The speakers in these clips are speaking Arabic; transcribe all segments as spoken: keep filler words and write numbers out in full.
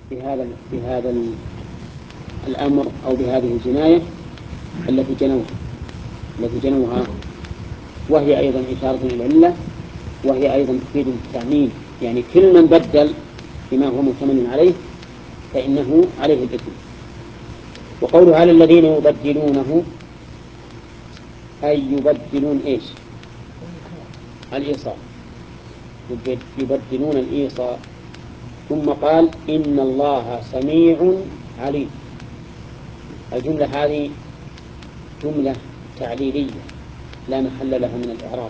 بهذا بهذا الأمر أو بهذه الجناية التي جنوها التي جنوها وهي أيضا إشارة إلى العلة، وهي أيضا تفيد التعميم، يعني كل من بدل بما هو مؤتمن عليه فإنه عليه الإثم. وقوله على الذين يبدلونه أي يبدلون إيش؟ الإيصاء، يبدلون الإيصاء. ثم قال إن الله سميع عليم. الجملة هذه جملة تعليلية لا محل لها من الإعراب،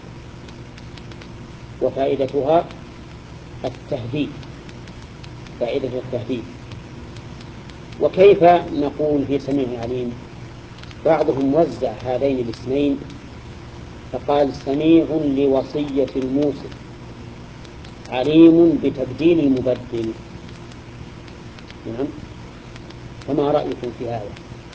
وفائدتها التهديد، فائدة التهديد. وكيف نقول في سميع عليم؟ بعضهم وزع هذين الاسمين فقال سميع لوصية الموصي، عليم بتبديل المبدل. نعم، فما رأيكم في هذا؟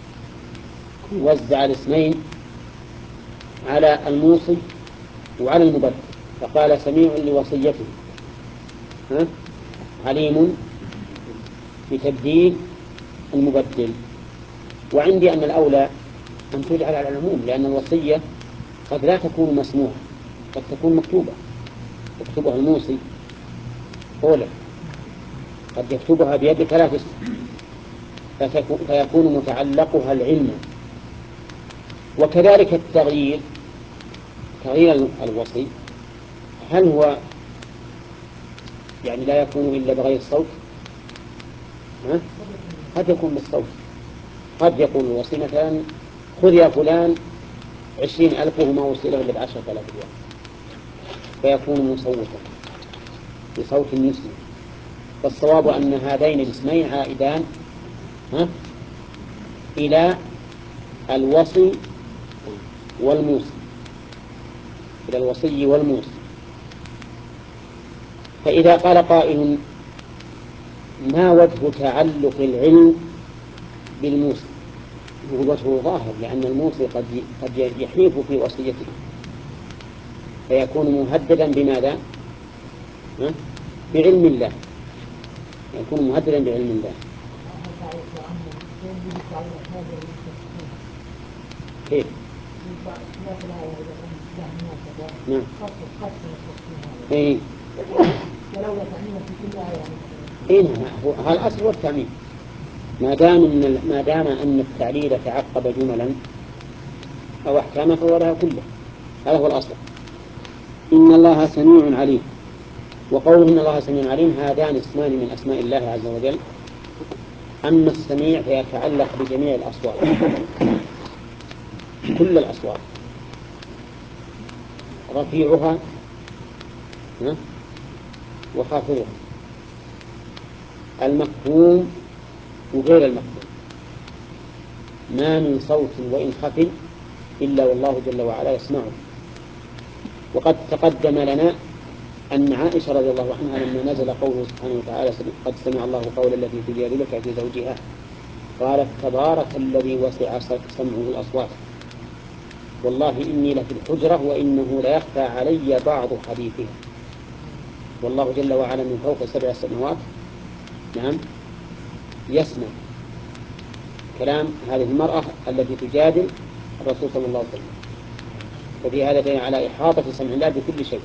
وزع الاسمين على الموصي وعلى المبدل، فقال سميع لوصيته، ها؟ عليم بتبديل المبدل. وعندي أن الأولى أن تجعل على العموم، لأن الوصية قد لا تكون مسموعة، قد تكون مكتوبة يكتبها الموصي أولا، قد يكتبها بيد ثلاث اسم فيكون متعلقها العلم. وكذلك التغيير، تغيير الوصي هل هو يعني لا يكون إلا بغير الصوت؟ ها؟ قد يكون بالصوت، قد يقول الوصي مثلا خذ يا فلان عشرين ألف وما وصله إلا بعشرة آلاف ريال، فيكون مصوتا بصوت يسمع. فالصواب أن هذين الاسمين عائدان ها؟ إلى الوصي والموصي، إلى الوصي والموصي. فإذا قال قائل ما وجه تعلق العلم بالموصي؟ وجهه ظاهر، لأن الموصي قد قد يحيف في وصيته فيكون مهددا بماذا؟ ها؟ بعلم الله، يكون مهددا بعلم الله. كيف؟ نعم. إيه. إيه هذا الأصل هو التعميم، ما دام إن ما دام أن التعليل تعقب جملا أو أحكاما فهو لها كله، هذا هو الأصل. إن الله سميع عليم. وقوله إن الله سميع عليم هذان اسمان من أسماء الله عز وجل. أما السميع فيتعلق بجميع الأصوات، كل الأصوات، رفيعها وخافضها، المفهوم وغير المفهوم. ما من صوت وإن خفي إلا والله جل وعلا يسمعه. وقد تقدم لنا أن عائشة رضي الله عنها لما نزل قوله سبحانه وتعالى قد سمع الله قول التي تجادلك في زوجها قالت تبارك الذي وسع سمعه الأصوات والله إني لفي الحجرة وإنه ليخفى علي بعض حديثها. والله جل وعلا من فوق سبع سماوات نعم يسمع كلام هذه المرأة التي تجادل الرسول صلى الله عليه وسلم. ففي هذا دليل على إحاطة سمع الله بكل شيء.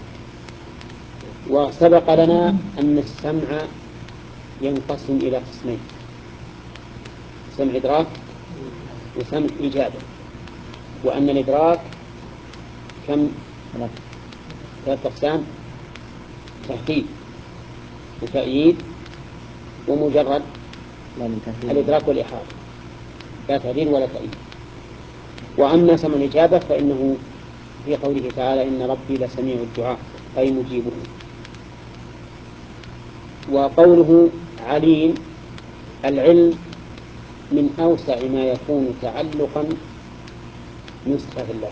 وسبق لنا أن السمع ينقسم إلى قسمين: سمع إدراك وسمع إجابة. وأن الإدراك كم؟ ثلاثة أقسام: تحقيق وتأييد ومجرد الإدراك والإحاطة، لا تهديد ولا تأييد. وأما سمع الإجابة فإنه في قوله تعالى إن ربي لسميع الدعاء أي مجيبه. وقوله عليم، العلم من أوسع ما يكون تعلقا من صفات الله،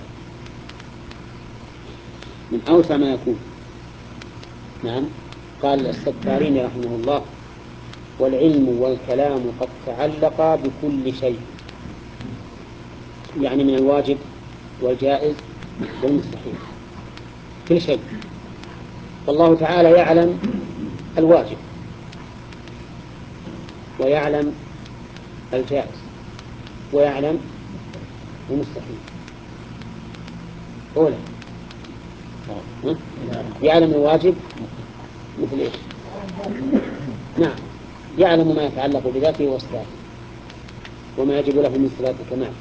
من أوسع ما يكون. نعم، قال السبارين رحمه الله والعلم والكلام قد تعلقا بكل شيء، يعني من الواجب والجائز والمستحيل، كل شيء. فالله تعالى يعلم الواجب ويعلم الجائز ويعلم المستحيل. أولا يعلم الواجب مثل إيش؟ نعم، يعلم ما يتعلق بذاته وصفاته وما يجب له من صفات الكمال.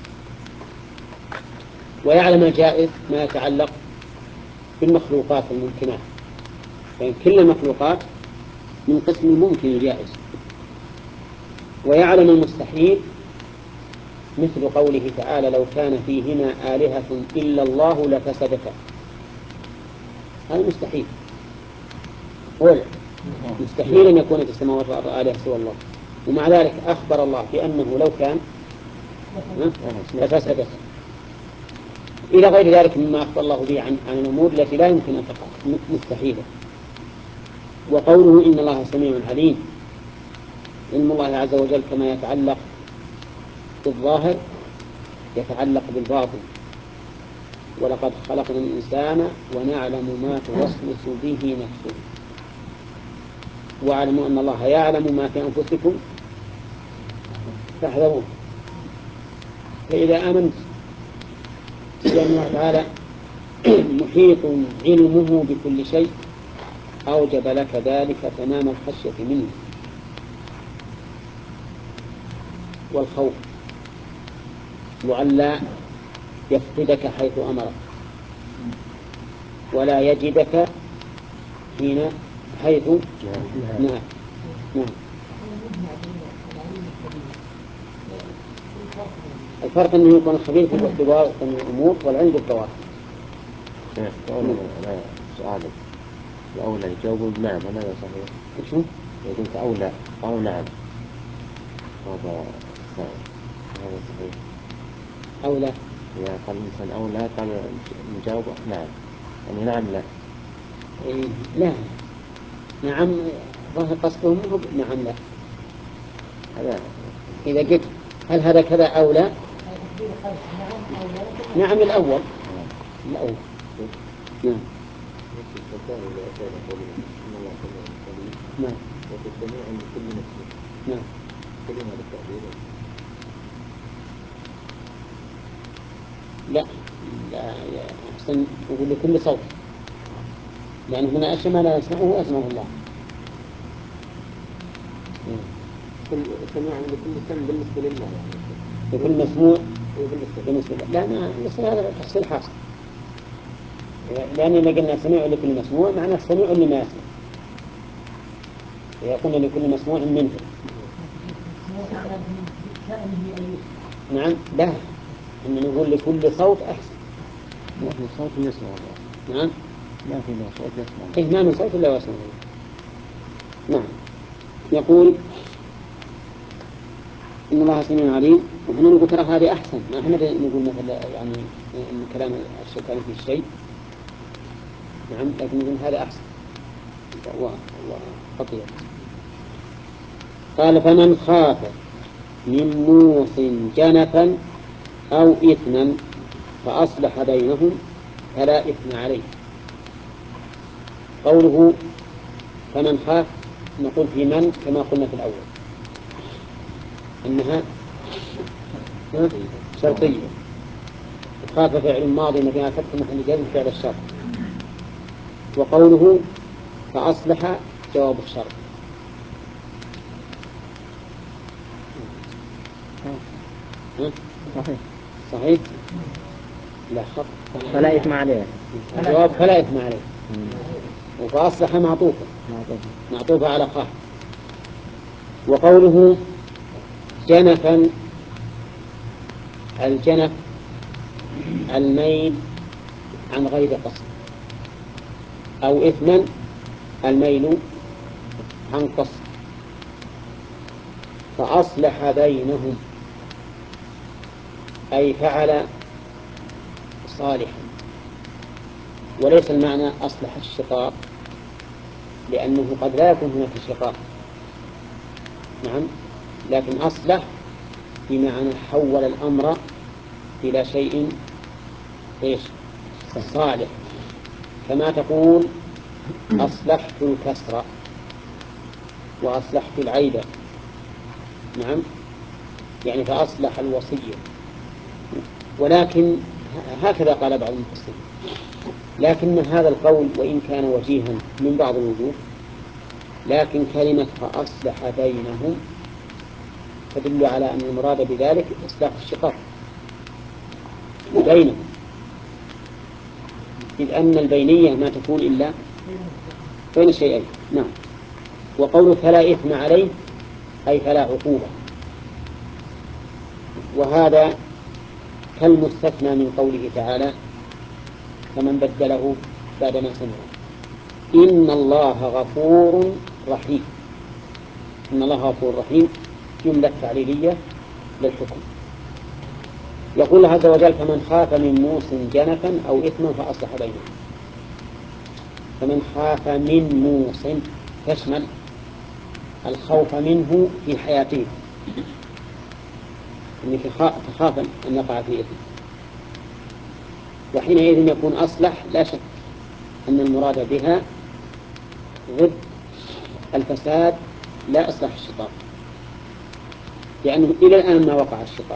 ويعلم الجائز ما يتعلق بالمخلوقات الممكنات، يعني كل المخلوقات من قسم الممكن الجائز. ويعلم المستحيل مثل قوله تعالى لو كان فيهما آلهة إلا الله لفسدتا، هذا مستحيل. قول مستحيل أن يكون في السماوات والأرض آلهة سوى الله، ومع ذلك أخبر الله بأنه لو كان لفسدتا، إلى غير ذلك مما أخبر الله به عن, عن الأمور التي لا يمكن أن تقع مستحيلة. وقوله إن الله سميع عليم، علم الله عز وجل كما يتعلق بالظاهر يتعلق بالباطن. ولقد خلقنا الإنسان ونعلم ما توسوس به نفسه واعلموا أن الله يعلم ما في أنفسكم فاحذروه. فإذا آمنت بأن الله تعالى محيط علمه بكل شيء أوجب لك ذلك تمام الخشية منه والخوف، وألا يفقدك حيث أمرك ولا يجدك حين حيث نهى. نعم. الفرق أنه يكون خبير في بواطن الأمور والعلم بالظواهر. سؤالي الأولى يجاوب نعم هذا صحيح؟ شو؟ يقول أولى أو نعم هذا هذا صحيح. أولى يا قال الإنسان أولى قال نجاوب نعم، يعني نعم لا. إيه لا نعم ظاهر قصدهم نعم لا. هذا إذا قلت هل هذا كذا أو لا؟ نعم الأول الأول نعم نعم نعم لا لا أحسن نقول لكل صوت، لأن هنا أشياء ما لا يسمعه أسمعه الله. سماع لكل سمع بالنسبة لله لكل مسموع بالنسبة لله. لا ما مثل هذا تحصيل حاصل، لأن إذا قلنا سميع لكل مسموع معناه سميع لما يسمع، يقولنا لكل مسموع منه. نعم لا إن نقول لكل صوت أحسن. لا في صوت يسمع الله. نعم لا في صوت يسمع. إيه ما من صوت إلا واسمع. نعم. يقول إن الله سميع عليم، ونحن نقول ترى هذه أحسن، ما احنا نقول مثلا يعني إن كلام الشيطان في الشيء. نعم لكن نقول هذا أحسن وخطير. قال فمن خاف من موص جنفا أو إثما فأصلح بينهم فلا إثم عليه. قوله فمن خاف نقول في من كما قلنا في الأول إنها شرطية، خاف فعل ماضي مبني على فتح محل جزم فعل الشرط. وقوله فأصلح جواب الشرط. صحيح صحيح لا خط فلا إثم عليه. الجواب فلا إثم عليه. وفأصلح معطوفة معطوفة على خاف. وقوله جنفا الجنف الميل عن غير قصد، أو إثما الميل عن قصد. فأصلح بينهم أي فعل صالحا، وليس المعنى أصلح الشقاق، لأنه قد لا يكون هناك شقاق. نعم لكن أصلح بمعنى حول الأمر إلى شيء إيش صالح، كما تقول أصلحت الكسر وأصلحت العيب نعم، يعني فأصلح الوصية. ولكن هكذا قال بعض المفسرين، لكن هذا القول وإن كان وجيها من بعض الوجوه، لكن كلمة فأصلح بينهم تدل على أن المراد بذلك إصلاح الشقاق بينهم، إذ أن البينية ما تكون إلا بين الشيئين. نعم. وقول فلا إثم عليه أي فلا عقوبة، وهذا كالمستثنى من قوله تعالى فمن بدله بعدما سمعه إن الله غفور رحيم. إن الله غفور رحيم جملة تعليلية للحكم. يقول عز وجل فمن خاف من موص جنفا أو إثما فأصلح بينهم. فمن خاف من موص تشمل الخوف منه في حياته، أنك تخاف أن يقع في إثم، وحينئذ يكون أصلح. لا شك أن المراد بها ضد الفساد لا إصلاح الشقاق، لأنه إلى الآن ما وقع الشقاق.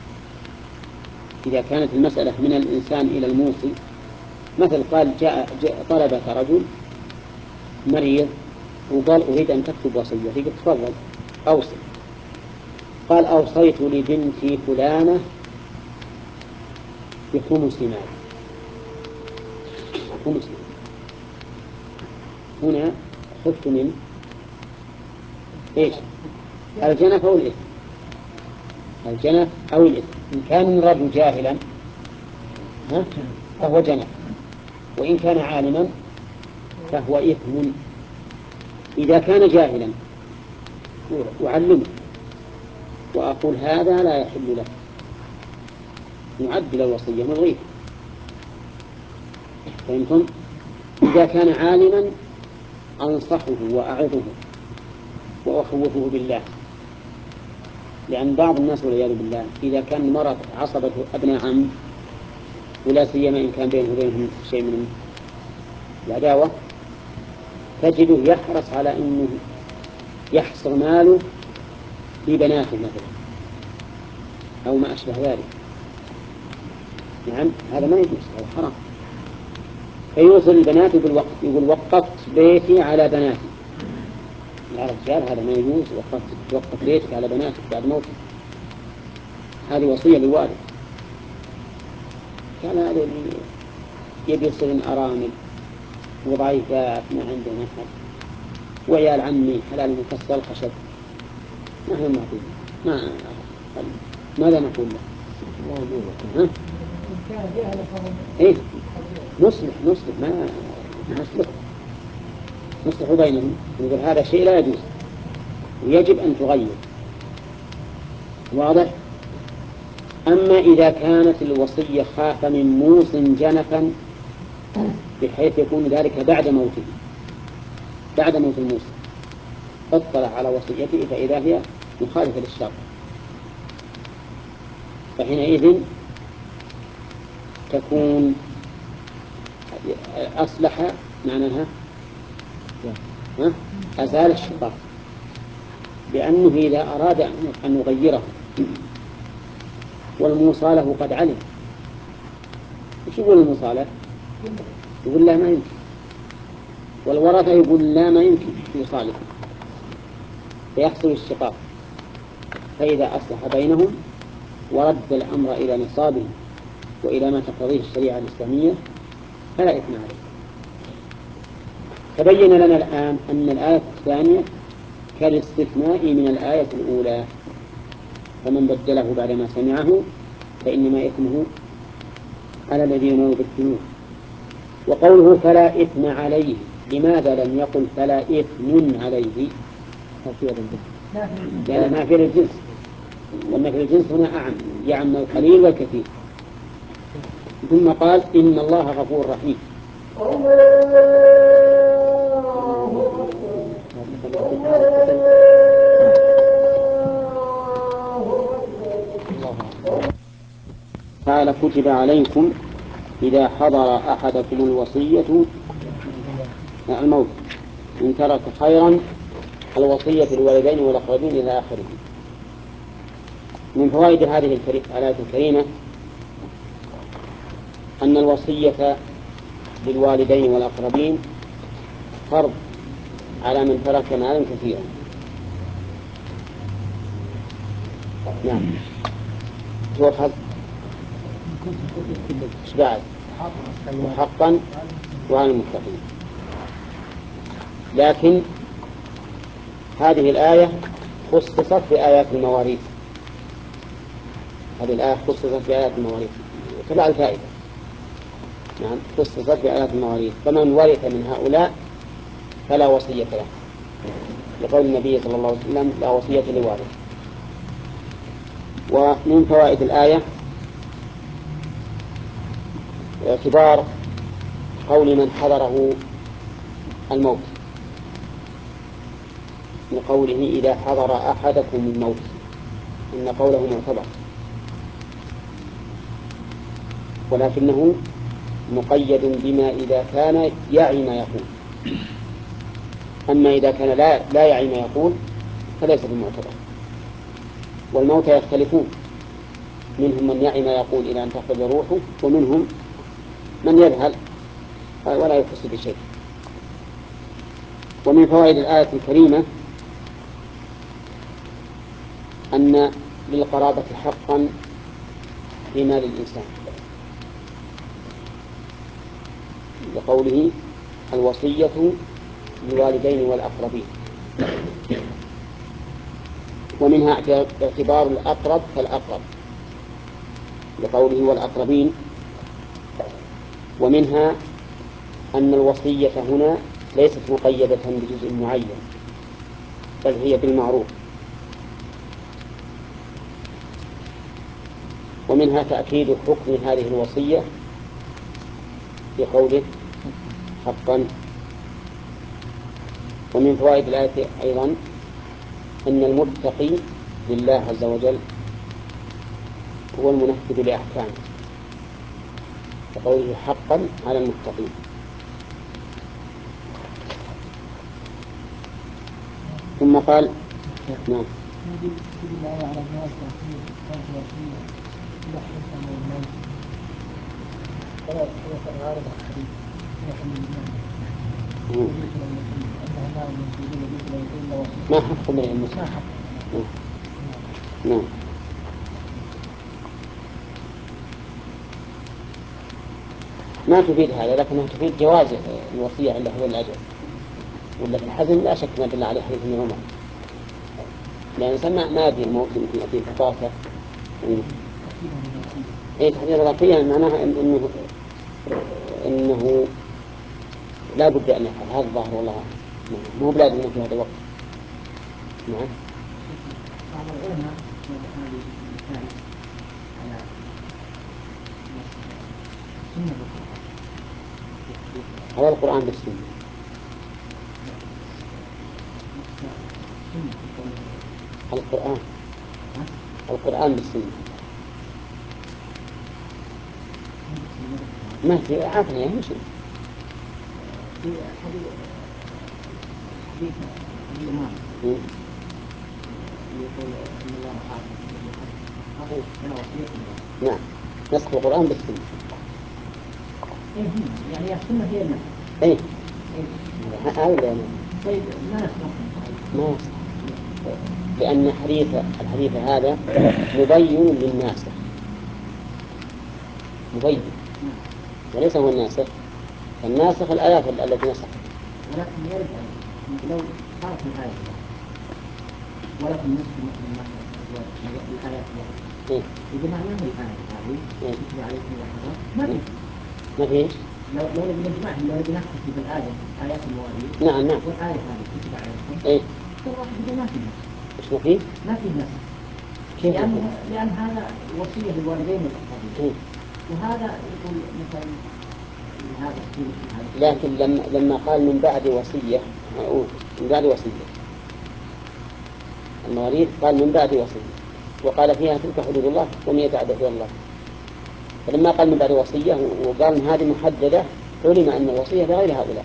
إذا كانت المسألة من الإنسان إلى الموصي، مثل قال جاء, جاء طلبك رجل مريض وقال أريد أن تكتب وصية، قلت تفضل أوصي. قال أوصيت لبنتي فلانة بخمس مال. خمس مال هنا خفت من إيش؟ الجنف أو الإثم. الجنف أو الإثم. إن كان الرجل جاهلا ها؟ فهو جنف، وإن كان عالما فهو إثم. إذا كان جاهلا أعلمه وأقول هذا لا يحل له، نعدل الوصية نضيف. فهمتم؟ إذا كان عالما أنصحه وأعظه وأخوفه بالله، لأن بعض الناس والعياذ بالله إذا كان المرأة عصبة أبناء عم، ولا سيما إن كان بينه وبينهم شيء من العداوة، تجده يحرص على أنه يحصر ماله في بناته مثلا أو ما أشبه ذلك. نعم، هذا ما يجوز، هذا حرام. فيوصل البنات بالوقت، يقول وقفت بيتي على بناتي. يا رجال هذا ما يجوز، وقفت وقفت بيتك على بناتك بعد موتك، هذه وصية للوالد. كان هذا اللي يبي يصير أرامل وضعيفات ما عندنا أحد، وعيال عمي حلال مكسر الخشب، ما هو معقول. ما ماذا نقول له؟ ها؟ إيه؟ نصلح نصلح ما نصلح نصلح بينهم، نقول هذا شيء لا يجوز ويجب أن تغير. واضح؟ أما إذا كانت الوصية خاف من موص جنفا بحيث يكون ذلك بعد موته، بعد موت الموصي اطلع على وصيته فإذا هي مخالفة للشرع، فحينئذ تكون أصلح معناها أزال الشقاق، لأنه إذا أراد أن يغيره والموصى قد علم، وش يقول الموصى؟ يقول لا ما يمكن، والورثة يقول لا ما يمكن يصالح، فيحصل الشقاق. فإذا أصلح بينهم ورد الأمر إلى نصابه وإلى ما تقتضيه الشريعة الإسلامية فلا إثم عليه. تبين لنا الآن أن الآية الثانية كالاستثناء من الآية الأولى، فمن بدله بعدما سمعه فإنما إثمه على الذين يبدلون. وقوله فلا إثم عليه، لماذا لم يقل فلا إثم عليه؟ لأن نافية للجنس، والنفي الجنس هنا أعم، يعم القليل والكثير. ثم قال إن الله غفور رحيم. قال كتب عليكم إذا حضر أحدكم الوصية الموت إن ترك خيرا الوصية للوالدين والأقربين إلى آخره. من فوائد هذه الآية الكريمة أن الوصية للوالدين والأقربين فرض على من ترك مالا كثيرا. نعم. هو الحظ ايش بعد؟ وحقا وعلى المتقين. لكن هذه الآية خصصت بآيات المواريث. هذه الآية خصصت بآيات المواريث تبع الفائدة. نعم، خصصت بآيات المواريث. فمن ورث من هؤلاء فلا وصية له، لقول النبي صلى الله عليه وسلم لا وصية لوارث. ومن فوائد الآية اعتبار قول من حضره الموت، لقوله إذا حضر أحدكم الموت، إن قوله معتبر، ولكنه مقيد بما إذا كان يعي ما يقول. أما إذا كان لا, لا يعي ما يقول فليس بمعتبر. والموتى يختلفون، منهم من يعي ما يقول إلى أن تخرج روحه، ومنهم من يذهل ولا يحس بشيء. ومن فوائد الآية الكريمة أن للقرابة حقا في مال الإنسان، لقوله الوصية للوالدين والأقربين. ومنها اعتبار الأقرب فالأقرب، لقوله والأقربين. ومنها أن الوصية هنا ليست مقيدة بجزء معين، بل هي بالمعروف. ومنها تأكيد حكم هذه الوصية في قوله حقا. ومن فوائد الآية أيضا أن المتقي لله عز وجل هو المنفذ لأحكامه، فقوله حقا على المتقين. ثم قال نعم ما حق من المسلم. نعم. ما تفيد هذا، لكنها تفيد جواز الوصية عند حلول الأجل. ولا في الحزن لا شك ما دل عليه حديث ابن عمر، لأن سمع ما يدري الموت يمكن يأتيه فتاة. إيه تحديد الوصية معناها إنه إنه لا بد أن يفعل. هذا الظاهر والله مو بلازم إنه في هذا الوقت. نعم. هذا القرآن بالسنة. القرآن القرآن بالسنة ما في عافية مش في حديث حديث الإمام يقول إن الله حافظ أنا وصية. نعم، نسخ القرآن بالسنة. إيه يعني السنة هي النسخ. إيه هذا يعني. طيب ما نسخ ما نسخ، لأن حديث الحديث هذا مبين للناسخ، مبين وليس هو الناسخ. الناسخ الآيات التي نسخت. ولكن يرد لو صارت الآية ولكن نسخ مثل ما الآيات إيه إذا معناه الآية هذه يكتب عليكم الحرام ما في ما فيش. لو لو نجمع لو نكتب بالآية آيات المواريث. نعم نعم. والآية هذه كتب عليكم. إيه الواحد يقول ما في نسخ. إيش ما فيه؟ ما في نسخ. كيف؟ لأن لأن هذا وصية للوالدين والأقربين. إيه. وهذا يقول مثلا هذا السنة. لكن لما لما قال من بعد وصية، من بعد وصية المواريث قال من بعد وصية، وقال فيها تلك حدود الله ومن يتعدى حدود الله. فلما قال من بعد وصية وقال إن هذه محددة علم أن الوصية لغير هؤلاء،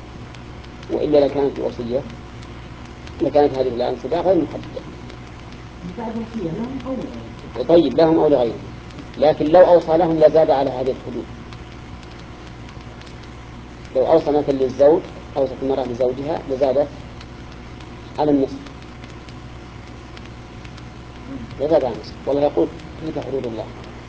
وإلا لكانت الوصية لكانت هذه الأنصبة غير محددة. طيب لهم أو لغيرهم، لكن لو أوصى لهم لزاد على هذه الحدود. لو أوصى مثل للزوج، أوصت المرأة لزوجها لزادت على النصف، لزاد على النصف. والله يقول تلك حدود الله.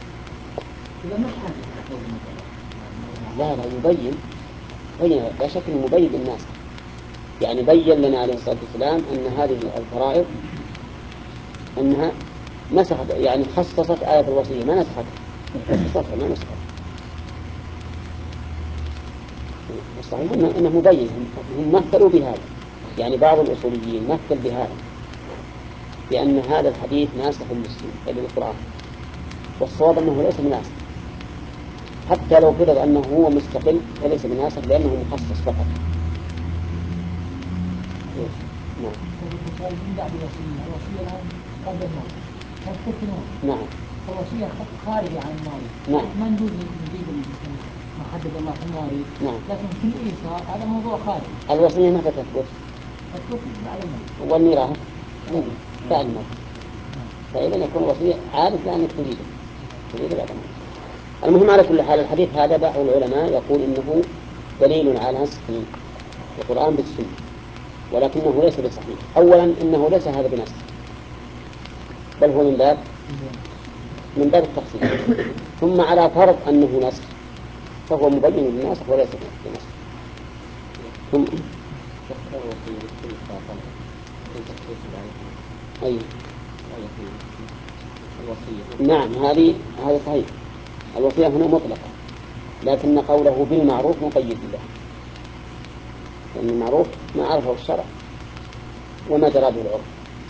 لا لا يبين، بين لا شك انه مبين للناس، يعني بين لنا عليه الصلاة والسلام أن هذه الفرائض أنها نسخت، يعني خصصت آية الوصية ما نسختها، خصصتها ما نسختها. صحيح إنه مبين، هم مثلوا بهذا، يعني بعض الأصوليين مثل بهذا لأن هذا الحديث ناسخ للقرآن، والصواب أنه ليس بناسخ، حتى لو فرض أنه هو مستقل فليس بناسخ لأنه مخصص فقط. نعم. نعم. الوصية خارجة عن المواريث. نعم. ما نجوز نجيب ما حدد الله في المواريث. نعم. لكن في الإيصاء هذا موضوع خارج. الوصية متى تثبت؟ تثبت بعد الموت. والميراث بعد الموت. فإذا يكون الوصية عادة أنك تريده تريده بعد الموت. المهم على كل حال الحديث هذا بعض العلماء يقول إنه دليل على نسخ القرآن بالسنة، ولكنه ليس بصحيح. أولا إنه ليس هذا بنسخ، بل هو من باب من باب التخصيص. ثم على فرض أنه نسخ فهو مبين للناسخ وليس بنسخ. ثم أي نعم هذه هذا صحيح. الوصية هنا مطلقة، لكن قوله بالمعروف مقيد له، لأن المعروف ما عرفه الشرع وما جرى به العرف.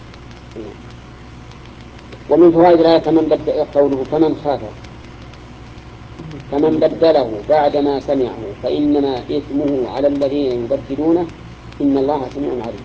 ومن فوائد الآية فمن بدل قوله فمن خاف فمن بدله بعدما سمعه فإنما إثمه على الذين يبدلونه إن الله سميع عليم.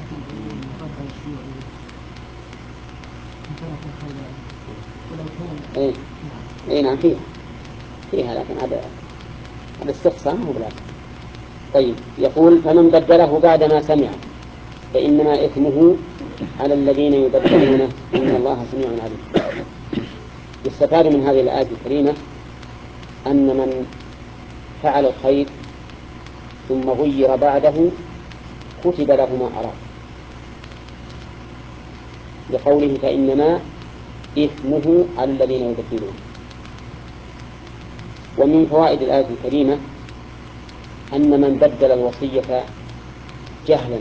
ايه ايه نعم فيها فيها لكن هذا هذا استقسام هو بلا. طيب يقول فمن بدله بعدما سمعه فإنما إثمه على الذين يبدلونه إن الله سميع عليم. يستفاد من هذه الآية الكريمة أن من فعل الخير ثم غير بعده كتب له ما أراد، لقوله فإنما إثمه على الذين يبدلون. ومن فوائد الآية الكريمة أن من بدل الوصية جهلا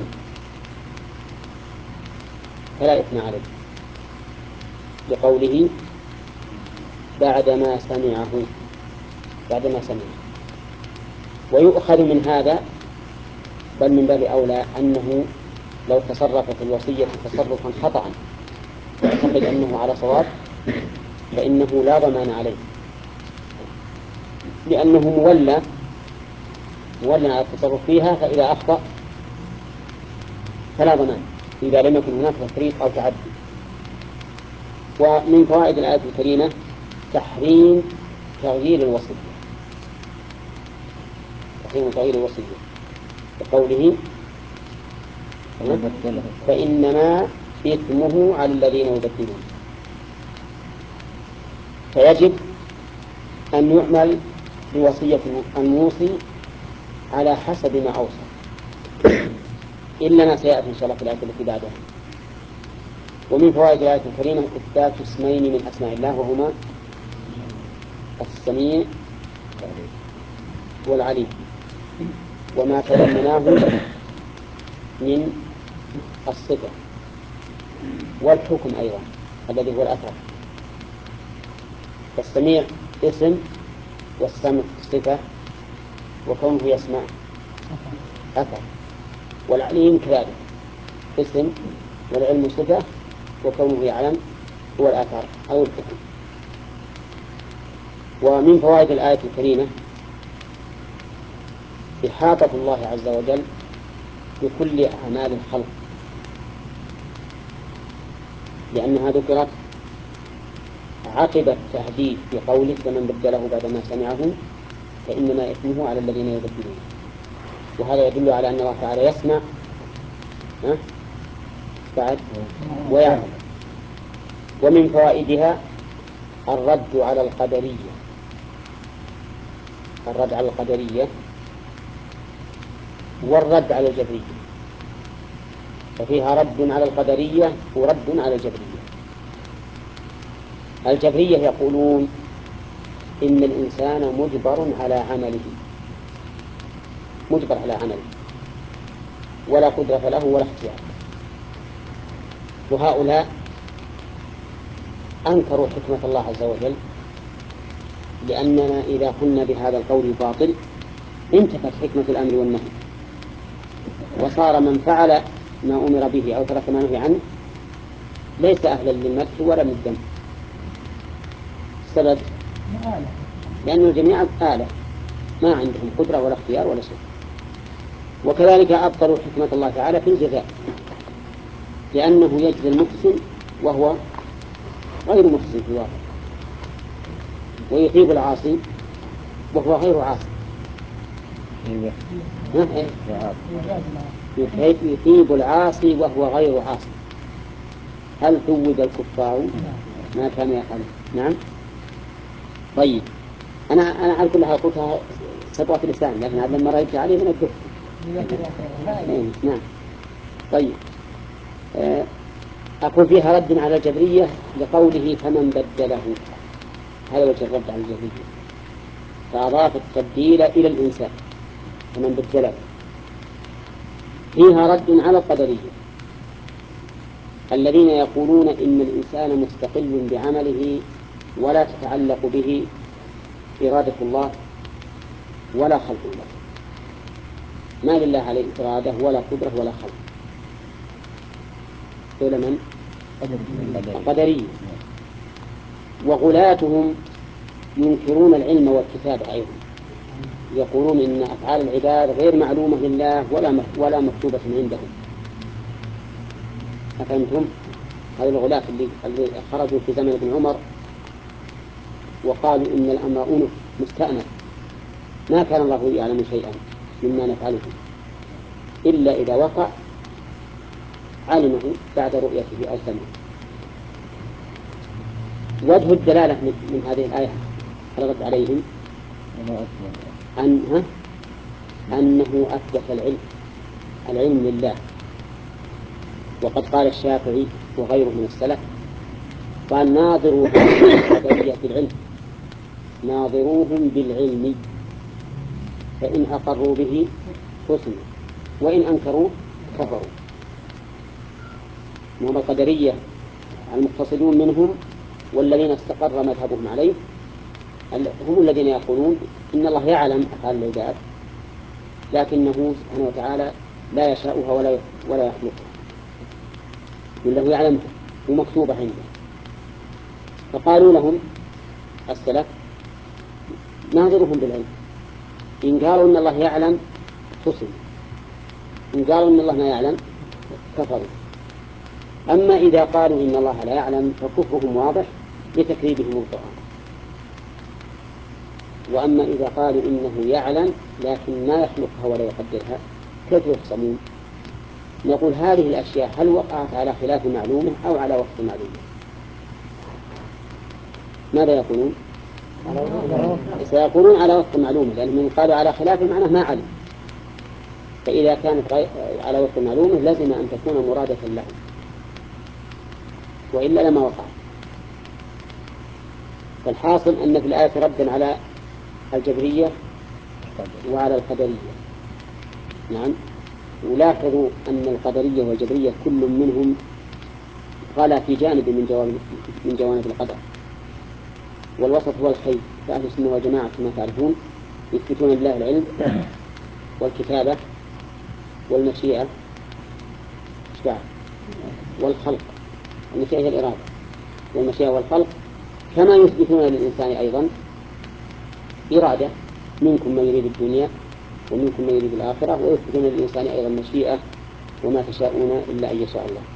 فلا إثم عليه، لقوله بعدما سمعه بعدما سمعه. ويؤخذ من هذا بل من باب أولى أنه لو تصرف في الوصية تصرفا خطأ يعتقد أنه على صواب فإنه لا ضمان عليه، لأنه مولى مولى على التصرف فيها، فإذا أخطأ فلا ضمان إذا لم يكن هناك تفريط أو تعدي. ومن فوائد الآية الكريمة تحريم تغيير الوصية، تحريم تغيير الوصية بقوله فإنما إثمه على الذين يبدلون. فيجب أن يعمل بوصية الموصي على حسب ما أوصى، إلا ما سيأتي إن شاء الله في الآية التي بعدها. ومن فوائد الآية الكريمة إثبات اسمين من أسماء الله وهما السميع والعليم، وما تضمناه من الصفة والحكم أيضا الذي هو الأثر. فالسميع اسم والسمع صفة وكونه يسمع أثر، والعليم كذلك اسم والعلم صفة وكونه يعلم هو الأثر أو الحكم. ومن فوائد الآية الكريمة إحاطة الله عز وجل بكل أعمال الخلق، لأنها ذكرت عقب التهديد بقوله فمن بدله بعدما سمعه فإنما إثمه على الذين يبدلون. وهذا يدل على أن الله تعالى يسمع بعد ويعلم، ومن فوائدها الرد على القدرية الرد على القدرية والرد على الجبرية، ففيها رد على القدرية ورد على الجبرية. الجبرية يقولون إن الإنسان مجبر على عمله مجبر على عمله ولا قدرة له ولا اختيار، وهؤلاء أنكروا حكمة الله عز وجل، لأننا إذا قلنا بهذا القول باطل انتفت حكمة الأمر والنهي، وصار من فعل ما أمر به أو ترك ما نهي عنه ليس أهلا للمدح ولا للذم. السبب لأن الجميع آلة ما عندهم قدرة ولا اختيار ولا شيء. وكذلك أبطلوا حكمة الله تعالى في الجزاء، لأنه يجزي المحسن وهو غير محسن في الواقع، ويثيب العاصي وهو غير عاصي. يثيب العاصي وهو غير عاصي. هل ثوب الكفار ما كان يفعله؟ نعم. طيب أنا أنا على كل حال قلتها سبقة الإسلام، لكن هذا لما رأيت عليه من الدفع. نعم. طيب أقول فيها رد على الجبرية لقوله فمن بدله، هذا وجه الرد على الجبرية، فأضاف التبديل إلى الإنسان فمن بدله. فيها رد على القدرية الذين يقولون إن الإنسان مستقل بعمله ولا تتعلق به إرادة الله ولا خلق الله، ما لله عليه إرادة ولا قدرة ولا خلق. دول من؟ القدرية. وغلاتهم ينكرون العلم والكتابة أيضا، يقولون إن أفعال العباد غير معلومة لله ولا ولا مكتوبة عندهم. أفهمتم؟ هذه الغلاة اللي, اللي خرجوا في زمن ابن عمر وقالوا إن الأمر أنف مستأنف، ما كان الله يعلم شيئا مما نفعله إلا إذا وقع علمه بعد رؤيته أو سمعه. وجه الدلالة من هذه الآية رد عليهم أنها أنه أثبت العلم العلم لله. وقد قال الشافعي وغيره من السلف قال ناظروا القدرية بالعلم ناظروهم بالعلم فإن أقروا به حسنوا وإن أنكروا كفروا. وهم القدرية المقتصدون منهم والذين استقر مذهبهم عليه هم الذين يقولون إن الله يعلم أفعال العباد لكنه سبحانه وتعالى لا يشاؤها ولا ولا يخلقها، إنه يعلمها ومكتوبة عنده. فقالوا لهم السلف ناظرهم بالعلم، إن قالوا إن الله يعلم حسن، إن قالوا إن الله ما يعلم كفروا. أما إذا قالوا إن الله لا يعلم فكفرهم واضح لتكذيبهم القرآن. وأما إذا قالوا إنه يعلم لكن ما يخلقها ولا يقدرها كيف يخصمون؟ نقول هذه الأشياء هل وقعت على خلاف معلومة أو على وقت معلومة؟ ماذا يقولون؟ سيقولون على وقت معلومة، لأنهم قالوا على خلاف معناه ما علم، فإذا كانت على وقت معلومة لازم أن تكون مرادة لهم وإلا لما وقع. فالحاصل أن في الآية ردا على الجبرية وعلى القدرية. نعم. ولاحظوا أن القدرية والجبرية كل منهم غلا في جانب من جوانب من جوانب القدر، والوسط هو الخير. فأهل السنة والجماعة كما تعرفون يثبتون لله العلم والكتابة والمشيئة والخلق. المشيئة هي الإرادة والمشيئة والخلق، كما يثبتون للإنسان أيضا إرادة، منكم من يريد الدنيا ومنكم من يريد الآخرة، ويثبتون للإنسان أيضا مشيئة وما تشاءون إلا أن يشاء الله.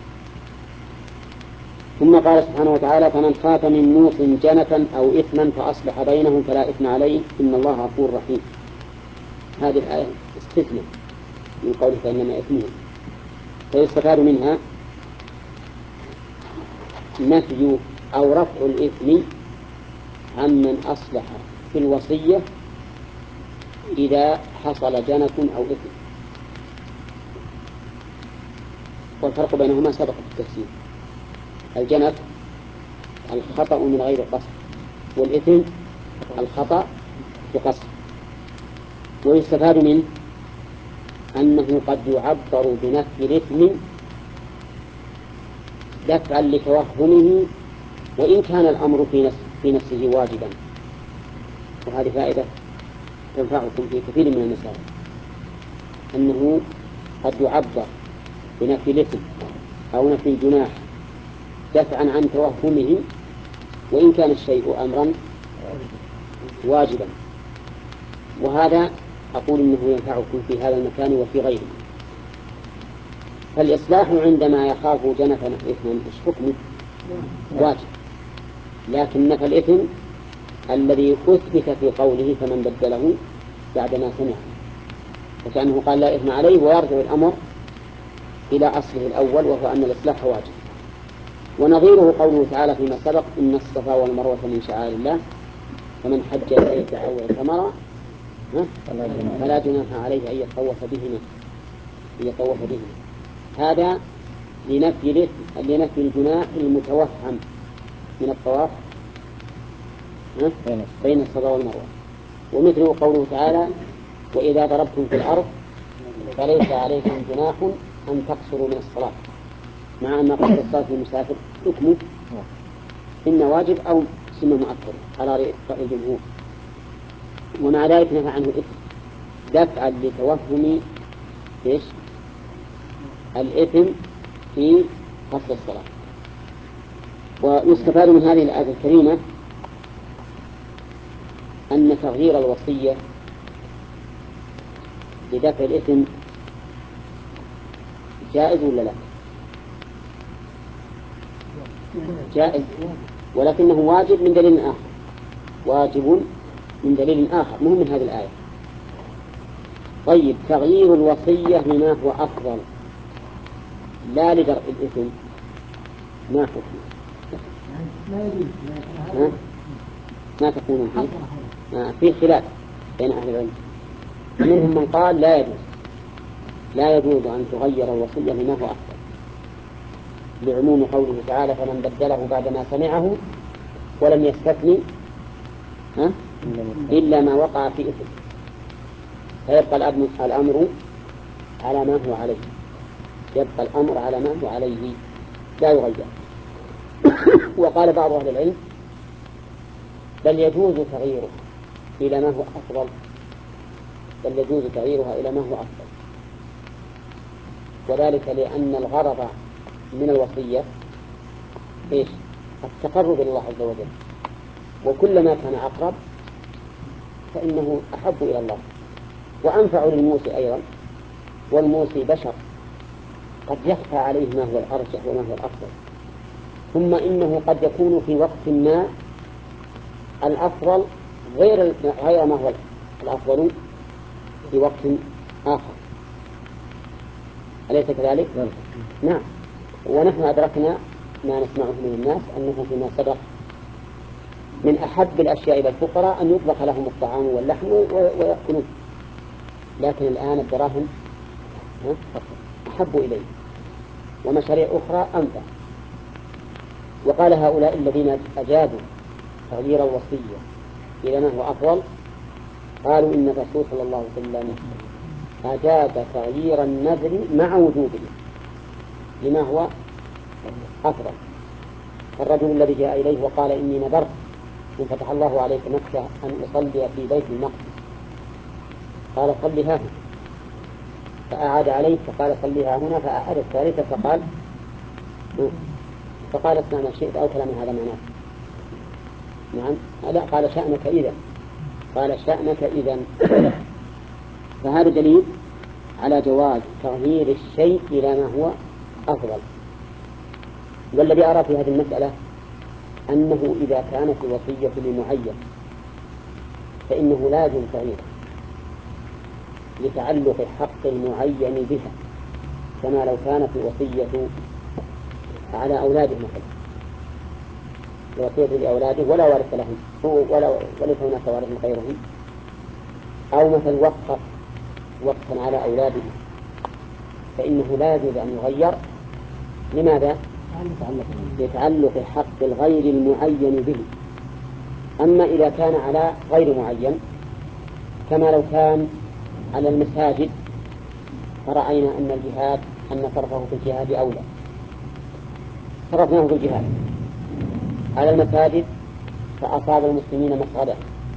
ثم قال سبحانه وتعالى فمن خاف من موص جنفا أو إثما فأصلح بينهم فلا إثم عليه إن الله غفور رحيم. هذه الآية استثناء من قوله فإنما إثمهم، فيستفاد منها نفي أو رفع الإثم عمن أصلح في الوصية إذا حصل جنف أو إثم. والفرق بينهما سبق في التفسير. الجنف الخطأ من غير قصد، والإثم الخطأ بقصد. ويستفاد منه أنه قد يعبر بنفي الإثم دفعا لتوهمه وإن كان الأمر في نفسه, في نفسه واجبا. وهذه فائدة تنفعكم في كثير من المسائل، أنه قد يعبر بنفي الإثم أو نفي الجناح دفعا عن توهمه وإن كان الشيء أمرا واجبا. وهذا أقول إنه ينفعكم في هذا المكان وفي غيره. فالإصلاح عندما يخاف جنفا إثما إيش حكمه؟ واجب. لكن نفى الإثم الذي أثبت في قوله فمن بدله بعدما سمعه، وكأنه قال لا إثم عليه، ويرجع الأمر إلى أصله الأول وهو أن الإصلاح واجب. ونظيره قوله تعالى فيما سبق إن الصفا والمروة من شعائر الله فمن حج البيت أو اعتمر فلا جناح عليه أن يطوف بهما أن يطوف بهما. هذا لنفي لنفي الجناح المتوهم من الطواف بين الصفا والمروة. ومثله قوله تعالى وإذا ضربتم في الأرض فليس عليكم جناح أن تقصروا من الصلاة، مع أن قصر الصلاة للمسافر حكمه إن واجب أو سنة مؤكدة على رأي الجمهور. ومع ذلك نهى عنه الإثم دفعا لتوهم إيش الإثم في قصر الصلاة. ويستفاد من هذه الآية الكريمة أن تغيير الوصية لدفع الإثم جائز ولا لا؟ جائز، ولكنه واجب من دليل آخر. واجب من دليل آخر مهم من هذه الآية. طيب تغيير الوصية لما هو أفضل لا لدرء الإثم ما حكم؟ ما, ما تكون فيه آه في خلاف بين أهل العلم. ومنهم من قال لا يجوز لا يجوز أن تغير الوصية لما هو أفضل، لعموم قوله تعالى فمن بدله بعدما سمعه ولم يستثني إلا ما وقع في إثم، فيبقى الأمر على ما هو عليه، يبقى الأمر على ما هو عليه لا يغير. وقال بعض أهل العلم بل يجوز تغييره إلى ما هو أفضل، بل يجوز تغييرها إلى ما هو أفضل، وذلك لأن الغرض من الوصية إيش؟ التقرب إلى الله عز وجل، وكلما كان أقرب فإنه أحب إلى الله وأنفع للموسى أيضا. والموسى بشر قد يخفى عليه ما هو الأرجح وما هو الأفضل، ثم إنه قد يكون في وقت ما الأفضل غير غير ما هو الأفضل في وقت آخر، أليس كذلك؟ نعم. ونحن أدركنا ما نسمعه من الناس أنه فيما سبق من أحب الأشياء إلى الفقراء أن يطبخ لهم الطعام واللحم ويأكلون، لكن الآن الدراهم أحب إليه ومشاريع أخرى أنفع. وقال هؤلاء الذين أجابوا تغيير الوصية إلى ما هو أفضل قالوا إن الرسول صلى الله عليه وسلم أجاب تغيير النذر مع وجوده لما هو أفضل. الرجل الذي جاء إليه وقال إني نذرت إن فتح الله عليك مكة أن أصلي في بيت المقدس، قال صلها هنا، فأعاد عليه فقال صليها هنا، فأعاد الثالثة فقال فقال اسمع ما شئت أو كلام هذا معناه. نعم لا، قال شأنك إذا، قال شأنك إذا. فهذا دليل على جواز تغيير الشيء إلى ما هو أفضل. والذي أرى في هذه المسألة أنه إذا كانت الوصية لمعين فإنه لازم تغييره لتعلق حق المعين بها، كما لو كانت الوصية على أولاده مثلا لوصية لأولاده ولا وارث لهم ولا وليس هناك وارث غيرهم، أو مثل وقف وقفا على أولاده فإنه لا يجوز أن يغير. لماذا؟ لتعلق حق الغير المعين به. أما إذا كان على غير معين كما لو كان على المساجد فرأينا أن الجهاد أن صرفه في الجهاد أولى صرفناه في الجهاد، على المساجد فأصاب المسلمين مصغدا،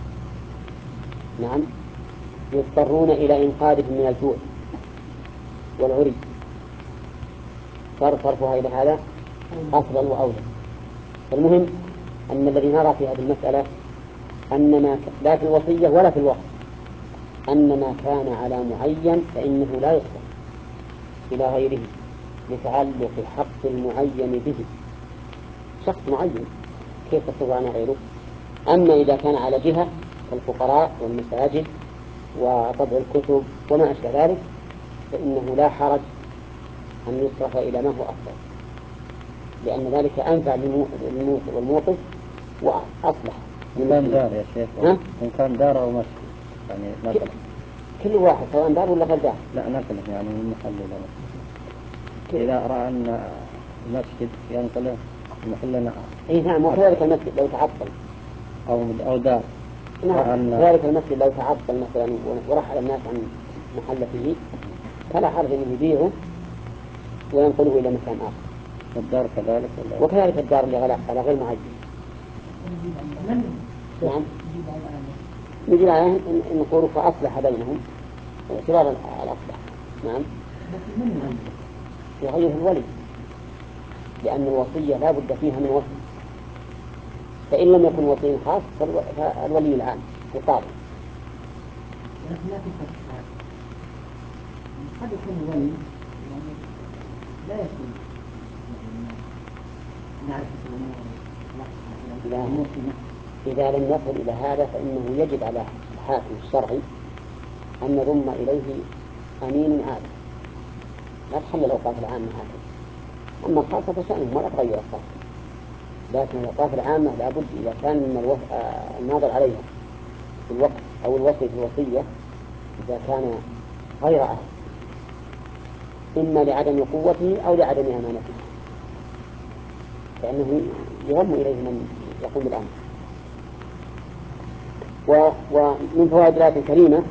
نعم، يضطرون إلى إنقاذهم من الجوع والعري، صار صرفها إلى هذا أفضل وأولى. فالمهم أن الذي نرى في هذه المسألة أن ما لا في الوصية ولا في الوقت أن ما كان على معين فإنه لا يصرف إلى غيره لتعلق حق المعين به، شخص معين كيف تصرف عن غيره. أما إذا كان على جهة كالفقراء والمساجد وطبع الكتب وما أشبه ذلك فإنه لا حرج أن يصرف إلى ما هو أفضل، لأن ذلك أنفع للموت والموقف وأصلح. إن كان دار يا شيخ، إن كان دار أو مسجد يعني مثلا كل واحد سواء دار ولا غير دار. لا مثلا يعني من محل إلى مسجد، إذا رأى أن المسجد ينقله محلنا. إيه نعم، وكذلك المسجد لو تعطل أو أو دار. نعم، كذلك المسجد لو تعطل مثلا ورحل الناس عن محلته فلا حرج أن يبيعه وينقله إلى مكان آخر. الدار كذلك وكذلك الدار اللي على غير معين. نعم، يجب عليهم أن يقولوا فأصلح بينهم اعتبار الأصلح. نعم، يغير الولي، لأن الوصية لا بد فيها من وصي، فإن لم يكن وصي خاص فالولي العام القاضي. قد يكون الولي لا يكون نعرف الأمور. إذا لم يصل إلى هذا فإنه يجب على الحاكم الشرعي أن يضم إليه أمين عادل، لا تحل الأوقاف العامة هكذا. أما الخاصة فشأنه ولا تغير الخاصة، لكن الأوقاف العامة لابد إذا كان من الوف... الناظر عليها في الوقت أو الوصي في الوصية إذا كان غير أهل إما لعدم قوته أو لعدم أمانته فإنه يضم إليه من يقوم بالأمر. و... ومن فوائد الآية الكريمة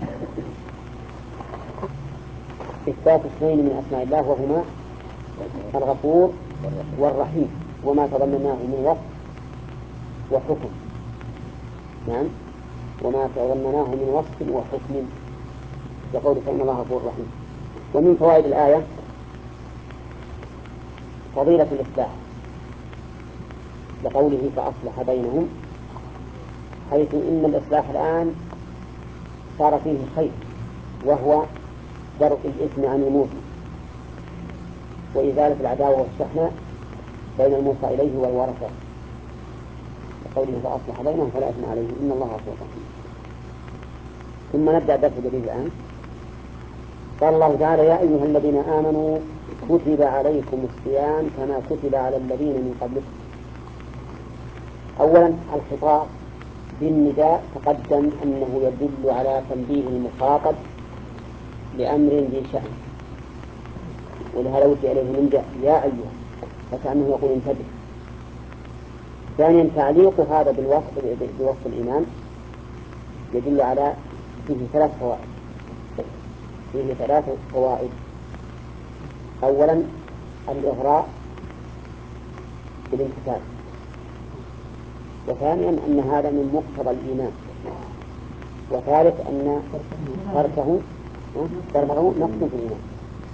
إثبات اثنين من أسماء الله وهما الغفور والرحيم وما تضمناه من وصف وحكم. نعم، وما تضمناه من وصف وحكم يقول فإن الله غفور رحيم. ومن فوائد الآية فضيلة الإصلاح لقوله فأصلح بينهم، حيث إن الإصلاح الآن صار فيه خير وهو درء الإثم عن الموصي وإزالة العداوة والشحناء بين الموصى إليه والورثة، قوله فأصلح بينهم فلا إثم عليه إن الله غفور رحيم. ثم نبدأ درس جديد الآن. قال الله تعالى يا أيها الذين آمنوا كتب عليكم الصيام كما كتب على الذين من قبلكم. أولا الخطاب بالنداء تقدم أنه يدل على تنبيه المخاطب لأمر ذي شأن، ولهذا وجه إليه من يا أيها فكأنه يقول انتبه. ثانيا تعليق هذا بالوصف بوصف الإيمان يدل على فيه ثلاث فوائد فيه ثلاث فوائد أولا الإغراء بالانتفاع، وثانيا أن هذا من مقتضى الإيمان، وثالث أن تركه تركه نقص في الإيمان.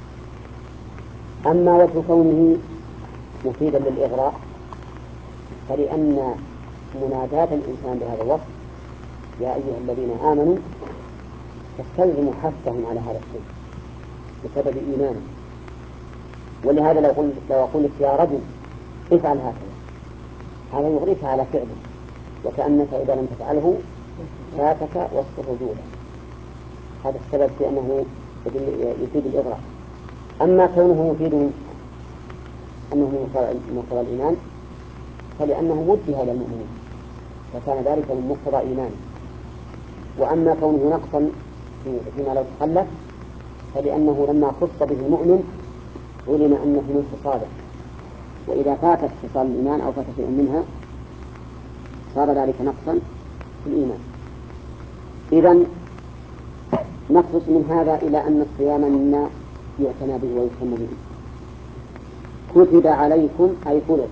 أما وجه كونه مفيدا للإغراء فلأن مناداة الإنسان بهذا الوصف يا أيها الذين آمنوا تستلزم حثهم على هذا الشيء بسبب إيمانه. ولهذا لو قلت لو قلت يا رجل افعل هكذا هذا يغريك على فعله، وكأنك إذا لم تفعله فاتك وصف الرجولة. هذا السبب في أنه يفيد الإغراء. أما كونه يفيد أنه من مقتضى الإيمان فلأنه وجه إلى المؤمنين وكان ذلك من مقتضى إيمانه. وأما كونه نقصا فيما لو تخلف فلأنه لما خص به المؤمن علم أنه من خصاله، وإذا فاتت خصال الإيمان أو فات شيء منها صار ذلك نقصا في الإيمان. إذن نخلص من هذا إلى أن الصيام مما يعتنى به ويهتم به. كتب عليكم أي فرض،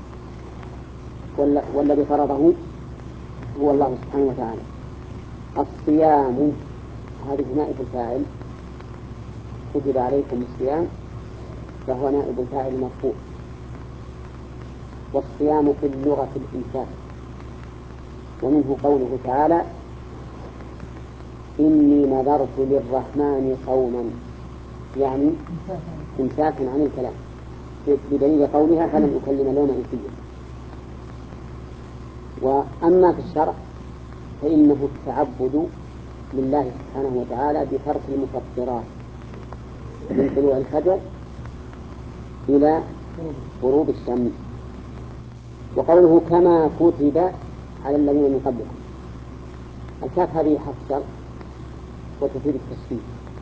والذي فرضه هو الله سبحانه وتعالى. الصيام هذه نائب الفاعل، كتب عليكم الصيام فهو نائب الفاعل مرفوع. والصيام في اللغة الإمساك، ومنه قوله تعالى إني نذرت للرحمن صوما، يعني إمساك عن الكلام، بدليل قولها فلن أكلم اليوم إنسيا. وأما في الشرع فإنه التعبد لله سبحانه وتعالى بترك المفطرات من طلوع الفجر إلى غروب الشمس. وقوله كما كتب على الذين من قبلكم، الكاف هذه حرف شرط وتفيد التشبيه،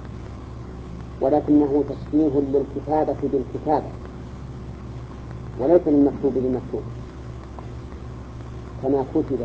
ولكنه تشبيه للكتابة بالكتابة وليس للمكتوب بالمكتوب كما كتب.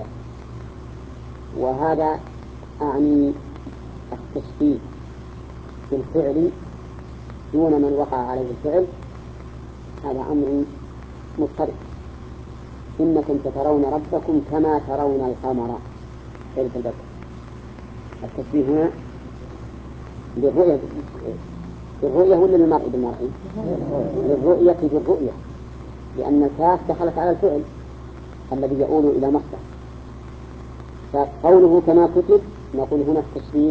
وهذا أعني التشبيه بالفعل دون من وقع عليه الفعل، هذا أمر مضطرب. إنكم سترون ربكم كما ترون القمر ليلة البدر. التشبيه هنا بالرؤية بالرؤية ولا للمرء بالمرء؟ للرؤية بالرؤية، لأن الكاف دخلت على الفعل الذي يؤول إلى مصدر. فقوله كما كتب نقول هنا التشبيه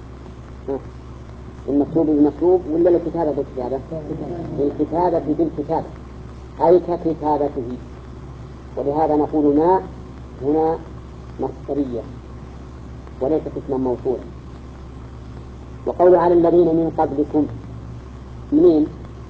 المكتوب بالمكتوب ولا الكتابة بالكتابة؟ الكتابة بالكتابة أي ككتابته. ولهذا نقول ما هنا مصدرية وليست اسما موصولا. وقول على الذين من قبلكم منين؟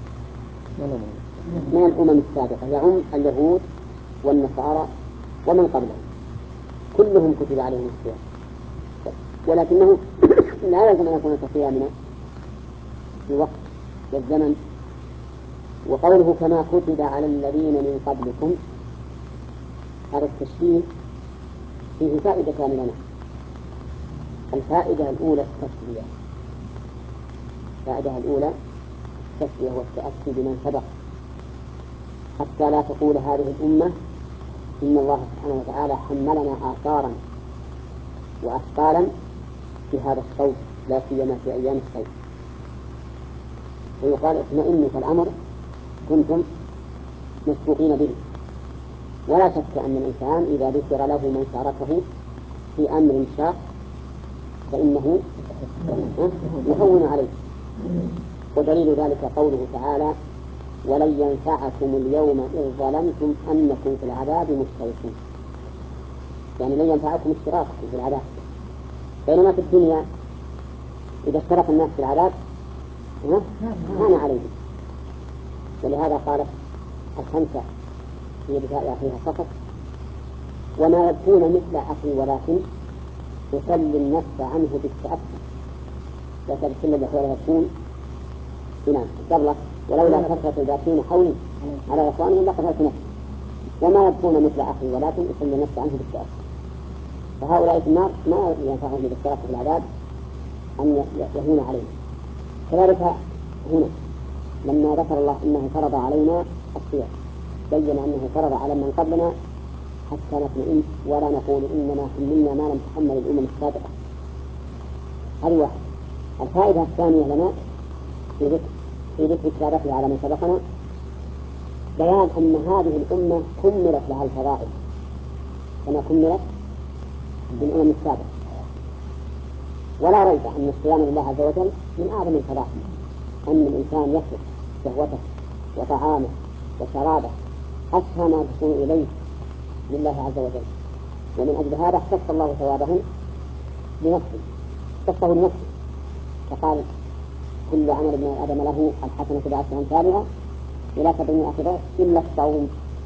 من الأمم السابقة، يعم اليهود والنصارى ومن قبلهم كلهم كتب عليهم الصيام، ولكنه لا يلزم أن يكون كصيامنا في وقت والزمن. وقوله كما كتب على الذين من قبلكم، هذا التشبيه فيه فائدتان لنا. الفائدة الأولى التسوية، الفائدة الأولى التسوية والتأسي بمن سبق، حتى لا تقول هذه الأمة إن الله سبحانه وتعالى حملنا آثارا وأثقالا في هذا الصوت لا سيما في أيام الصوت، ويقال اطمئنوا فالأمر كنتم مسبوقين به. ولا شك أن الإنسان إذا ذكر له من شاركه في أمر شاق فإنه يهون عليه. ودليل ذلك قوله تعالى ولن ينفعكم اليوم إذ ظلمتم أنكم في العذاب مشتركون، يعني لن ينفعكم اشتراككم في العذاب، بينما في الدنيا إذا اشترك الناس في العذاب هان عليهم. ولهذا قالت الخمسة في بداية أخيها فقط وما يكون مثل أخي ولكن يسلي النفس عنه بالتأثر، لا تبسل الأخوة يكون هنا قبلك ولولا كثرة الباكين حولي على إخوانهم لقتلت نفسي، وما يكون مثل أخي ولكن يسلي النفس عنه بالتأثر. فهؤلاء في النار ما ينفعهم بالاشتراك في العذاب أن يهون عليهم. كذلك هنا لما ذكر الله أنه فرض علينا الصيام بين أنه فرض على من قبلنا حتى نطمئن ولا نقول إننا حملنا ما لم تحمل الأمم السابقة. هذه واحد. الفائدة الثانية لنا في ذكر في ذكر كتابته على من سبقنا بيان أن هذه الأمة كملت لها الفضائل كما كملت بالأمم السابقة. ولا ريب أن الصيام لله عز وجل من أعظم الفضائل، أن الإنسان يترك شهوته وطعامه وشرابه أسهى ما تكون إليه لله عز وجل. ومن أجل هذا اختص الله ثوابه بنفسه، اختصه بنفسه فقال كل عمل ابن آدم له الحسنة بعشر أمثالها إلى سبعمائة ضعف إلا الصوم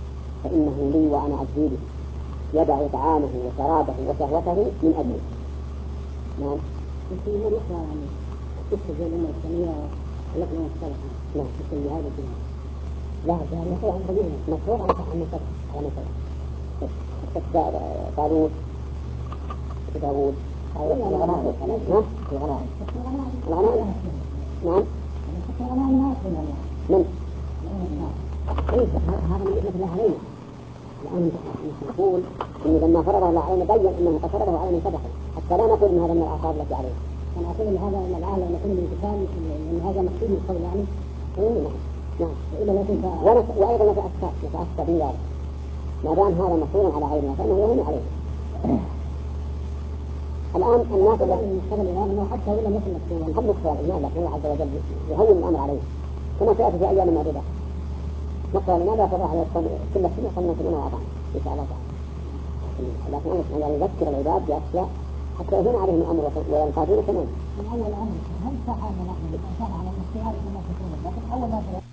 فإنه لي وأنا أجزي به، يدع طعامه وشرابه وشهوته من أجله. نعم. يمكن هو يقرأ يعني قصة زي الأمة الإسلامية التي يوم الصالحة. نعم. في هذا الجهاز. لا هذا مشروع عن قبيل مشروع عن عن مشروع على مشروع. قصة طالوت داوود. الغنائم. نعم. الغنائم. الغنائم. نعم. الغنائم من؟ إيه هذا مثل علينا. الآن نقول إنه لما فرض الله علينا بين إنه قد فرضه على من سبقه، حتى لا نقول إن هذا من الآثار التي عليه. أنا أقول إن هذا من الآن نقول الانتقال إن هذا مقصود القول يعني. إيه نعم. نعم. وإلا لكن وأيضا نتأسى نتأسى بالله. ما دام هذا مفروض على غيرنا فإنه يهون عليه. الآن الناس الذين يشتغل الآن إنه حتى ولا مثل مكتوب هم مكتوب الإيمان، لكن الله عز وجل يهون الأمر عليه كما سيأتي في أيام معدودة. نقول لماذا تضع على كل سنة قلنا سنة وأطعم إن شاء الله تعالى. لكن أنا يذكر العباد بأشياء حتى يهون عليهم الأمر وينقادون كمان. من أول أمر هل صح أن نحن صح على الاختيار كما تقول، لكن أول ما